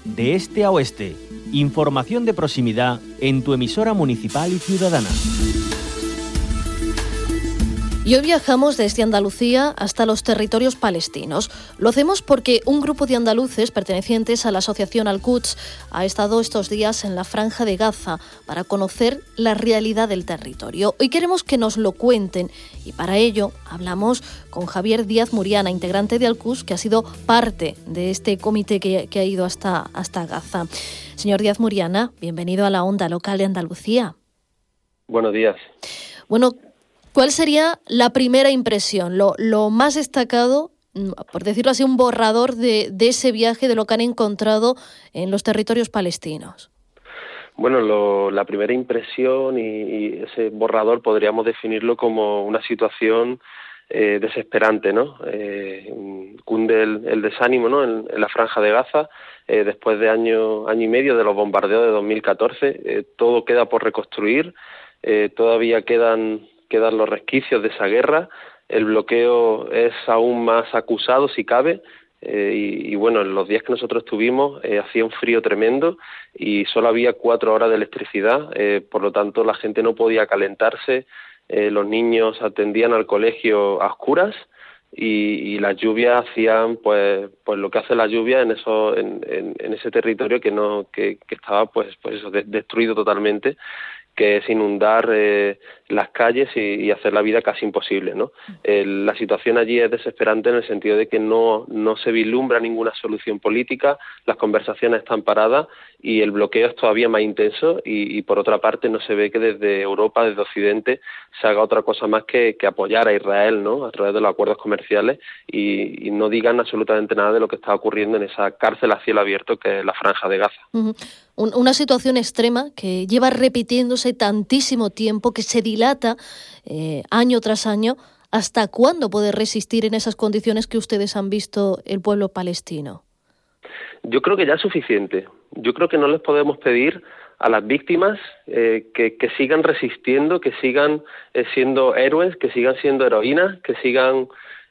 de este a oeste. Información de proximidad en tu emisora municipal y ciudadana. Y hoy viajamos desde Andalucía hasta los territorios palestinos. Lo hacemos porque un grupo de andaluces pertenecientes a la asociación Al-Quds ha estado estos días en la Franja de Gaza para conocer la realidad del territorio. Hoy queremos que nos lo cuenten y para ello hablamos con Javier Díaz Muriana, integrante de Al-Quds, que ha sido parte de este comité que ha ido hasta Gaza. Señor Díaz Muriana, bienvenido a la Onda Local de Andalucía. Buenos días. Bueno, ¿cuál sería la primera impresión, lo más destacado, por decirlo así, un borrador de ese viaje, de lo que han encontrado en los territorios palestinos? Bueno, la primera impresión y ese borrador podríamos definirlo como una situación desesperante, ¿no? Cunde el desánimo, ¿no? En la Franja de Gaza, después de año y medio de los bombardeos de 2014, todo queda por reconstruir, todavía quedan los resquicios de esa guerra, el bloqueo es aún más acusado si cabe, y bueno, en los días que nosotros estuvimos hacía un frío tremendo y solo había 4 horas de electricidad, por lo tanto la gente no podía calentarse, los niños atendían al colegio a oscuras y las lluvias hacían pues lo que hace la lluvia en ese territorio que estaba pues eso, destruido totalmente, que es inundar las calles y hacer la vida casi imposible, ¿no? La situación allí es desesperante en el sentido de que no se vislumbra ninguna solución política, las conversaciones están paradas y el bloqueo es todavía más intenso y por otra parte no se ve que desde Europa, desde Occidente, se haga otra cosa más que apoyar a Israel, ¿no? A través de los acuerdos comerciales y no digan absolutamente nada de lo que está ocurriendo en esa cárcel a cielo abierto que es la Franja de Gaza. Uh-huh. Una situación extrema que lleva repitiéndose tantísimo tiempo, que se dilata año tras año. ¿Hasta cuándo puede resistir en esas condiciones que ustedes han visto el pueblo palestino? Yo creo que ya es suficiente. Yo creo que no les podemos pedir a las víctimas que sigan resistiendo, que sigan siendo héroes, que sigan siendo heroínas, que sigan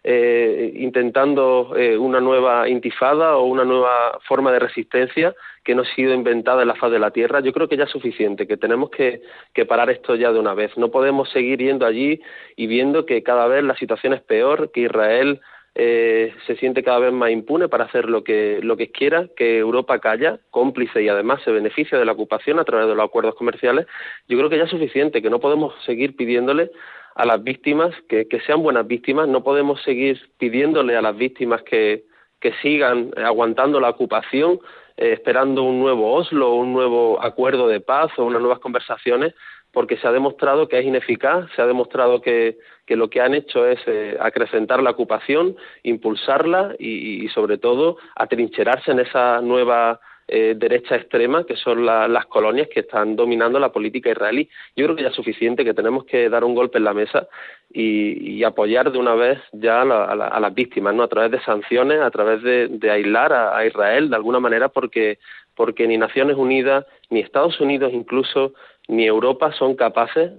intentando una nueva intifada o una nueva forma de resistencia que no ha sido inventada en la faz de la tierra. Yo creo que ya es suficiente, que tenemos que parar esto ya de una vez. No podemos seguir yendo allí y viendo que cada vez la situación es peor, que Israel se siente cada vez más impune para hacer lo que quiera, que Europa calla, cómplice y además se beneficia de la ocupación a través de los acuerdos comerciales. Yo creo que ya es suficiente, que no podemos seguir pidiéndole a las víctimas que sean buenas víctimas, no podemos seguir pidiéndole a las víctimas que sigan aguantando la ocupación, esperando un nuevo Oslo, un nuevo acuerdo de paz o unas nuevas conversaciones, porque se ha demostrado que es ineficaz, se ha demostrado que lo que han hecho es acrecentar la ocupación, impulsarla y sobre todo atrincherarse en esa nueva derecha extrema que son las colonias que están dominando la política israelí. Yo creo que ya es suficiente, que tenemos que dar un golpe en la mesa y apoyar de una vez ya a las víctimas, ¿no? A través de sanciones, a través de aislar a Israel de alguna manera, porque ni Naciones Unidas, ni Estados Unidos incluso, ni Europa son capaces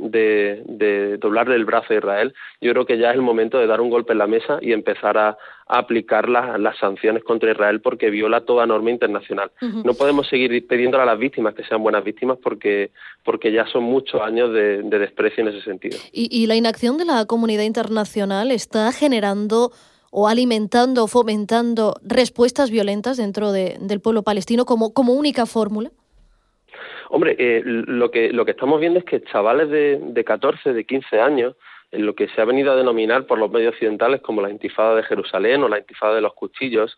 de doblarle el brazo a Israel. Yo creo que ya es el momento de dar un golpe en la mesa y empezar a aplicar las sanciones contra Israel porque viola toda norma internacional. Uh-huh. No podemos seguir pidiéndole a las víctimas que sean buenas víctimas porque ya son muchos años de desprecio en ese sentido. ¿Y la inacción de la comunidad internacional está generando o alimentando o fomentando respuestas violentas dentro del pueblo palestino como única fórmula? Hombre, lo que estamos viendo es que chavales de 14, de 15 años, en lo que se ha venido a denominar por los medios occidentales como la intifada de Jerusalén o la intifada de los cuchillos,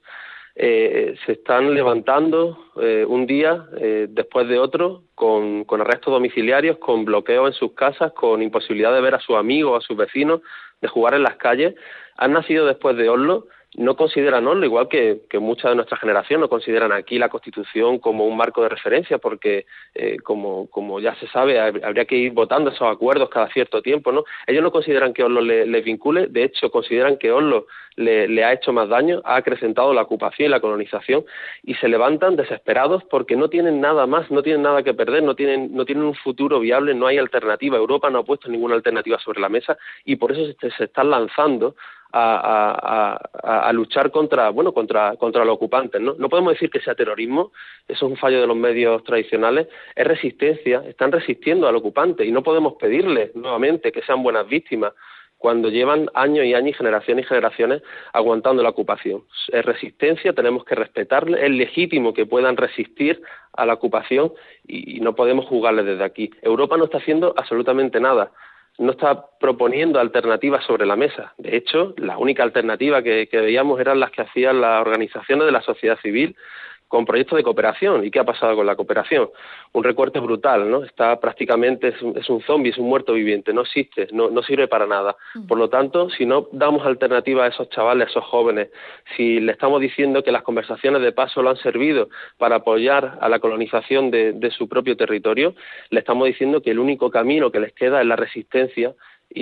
se están levantando un día después de otro con arrestos domiciliarios, con bloqueos en sus casas, con imposibilidad de ver a sus amigos, a sus vecinos, de jugar en las calles. Han nacido después de Oslo. No consideran Oslo, igual que mucha de nuestra generación, no consideran aquí la Constitución como un marco de referencia, porque como ya se sabe, habría que ir votando esos acuerdos cada cierto tiempo, ¿no? Ellos no consideran que Oslo les vincule, de hecho consideran que Oslo le ha hecho más daño, ha acrecentado la ocupación y la colonización, y se levantan desesperados porque no tienen nada más, no tienen nada que perder, no tienen un futuro viable, no hay alternativa. Europa no ha puesto ninguna alternativa sobre la mesa y por eso se están lanzando a luchar contra los ocupantes, ¿no? No podemos decir que sea terrorismo, eso es un fallo de los medios tradicionales, es resistencia, están resistiendo al ocupante y no podemos pedirles nuevamente que sean buenas víctimas cuando llevan años y años y generaciones aguantando la ocupación. Es resistencia, tenemos que respetarles, es legítimo que puedan resistir a la ocupación y no podemos juzgarles desde aquí. Europa no está haciendo absolutamente nada, no está proponiendo alternativas sobre la mesa. De hecho, la única alternativa que veíamos eran las que hacían las organizaciones de la sociedad civil con proyectos de cooperación. ¿Y qué ha pasado con la cooperación? Un recorte brutal, ¿no? Está prácticamente, es un zombie, es un muerto viviente, no existe, no sirve para nada. Por lo tanto, si no damos alternativas a esos chavales, a esos jóvenes, si le estamos diciendo que las conversaciones de paz solo han servido para apoyar a la colonización de su propio territorio, le estamos diciendo que el único camino que les queda es la resistencia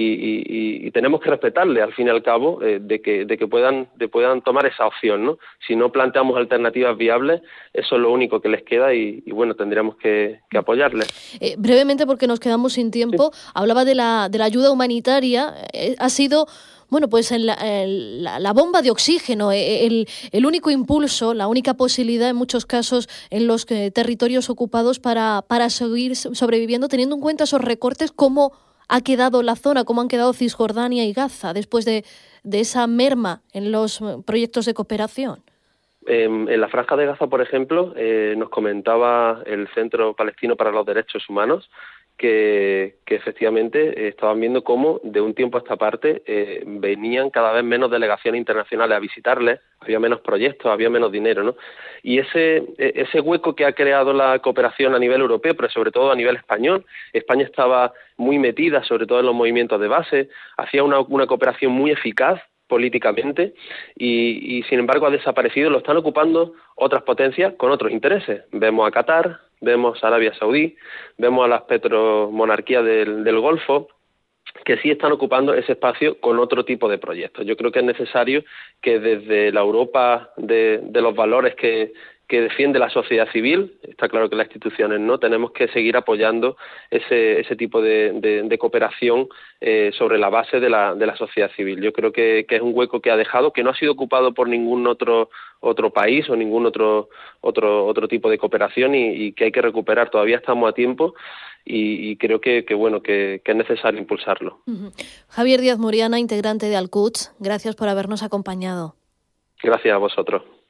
y tenemos que respetarle al fin y al cabo de que puedan tomar esa opción, ¿no? Si no planteamos alternativas viables, eso es lo único que les queda y bueno, tendríamos que apoyarles. Brevemente, porque nos quedamos sin tiempo, sí. Hablaba de la ayuda humanitaria, ha sido pues en la bomba de oxígeno, el único impulso, la única posibilidad en muchos casos en los territorios ocupados para seguir sobreviviendo, teniendo en cuenta esos recortes, ¿cómo ha quedado la zona, cómo han quedado Cisjordania y Gaza después de esa merma en los proyectos de cooperación? En la Franja de Gaza, por ejemplo, nos comentaba el Centro Palestino para los Derechos Humanos que efectivamente estaban viendo cómo de un tiempo a esta parte venían cada vez menos delegaciones internacionales a visitarles, había menos proyectos, había menos dinero, ¿no? Y ese hueco que ha creado la cooperación a nivel europeo, pero sobre todo a nivel español, España estaba muy metida, sobre todo en los movimientos de base, hacía una cooperación muy eficaz políticamente y sin embargo ha desaparecido, lo están ocupando otras potencias con otros intereses. Vemos a Qatar, vemos a Arabia Saudí, vemos a las petromonarquías del Golfo, que sí están ocupando ese espacio con otro tipo de proyectos. Yo creo que es necesario que desde la Europa de los valores que defiende la sociedad civil, está claro que las instituciones no, tenemos que seguir apoyando ese tipo de cooperación sobre la base de la sociedad civil. Yo creo que es un hueco que ha dejado, que no ha sido ocupado por ningún otro país o ningún otro tipo de cooperación y que hay que recuperar. Todavía estamos a tiempo y creo que es necesario impulsarlo. Javier Díaz Muriana, integrante de Al-Quds, gracias por habernos acompañado. Gracias a vosotros.